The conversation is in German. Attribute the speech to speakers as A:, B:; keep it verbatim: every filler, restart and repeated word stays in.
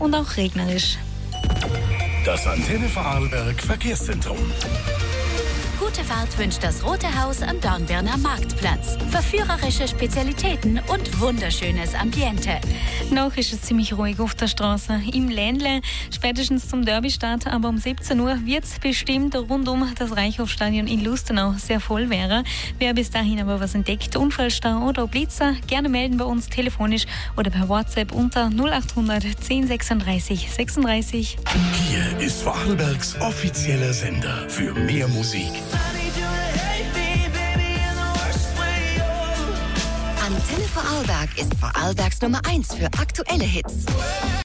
A: und auch regnerisch.
B: Das Antenne Vorarlberg Verkehrszentrum.
C: Gute Fahrt wünscht das Rote Haus am Dornbirner Marktplatz. Verführerische Spezialitäten und wunderschönes Ambiente.
A: Noch ist es ziemlich ruhig auf der Straße. Im Ländle, spätestens zum Derbystart, aber um siebzehn Uhr wird es bestimmt rund um das Reichhofstadion in Lustenau sehr voll werden. Wer bis dahin aber was entdeckt, Unfallstau oder Blitzer, gerne melden bei uns telefonisch oder per WhatsApp unter null acht hundert zehn sechsunddreißig sechsunddreißig.
B: Hier ist Vorarlbergs offizieller Sender für mehr Musik.
D: Antenne Vorarlberg ist Vorarlbergs Nummer eins für aktuelle Hits.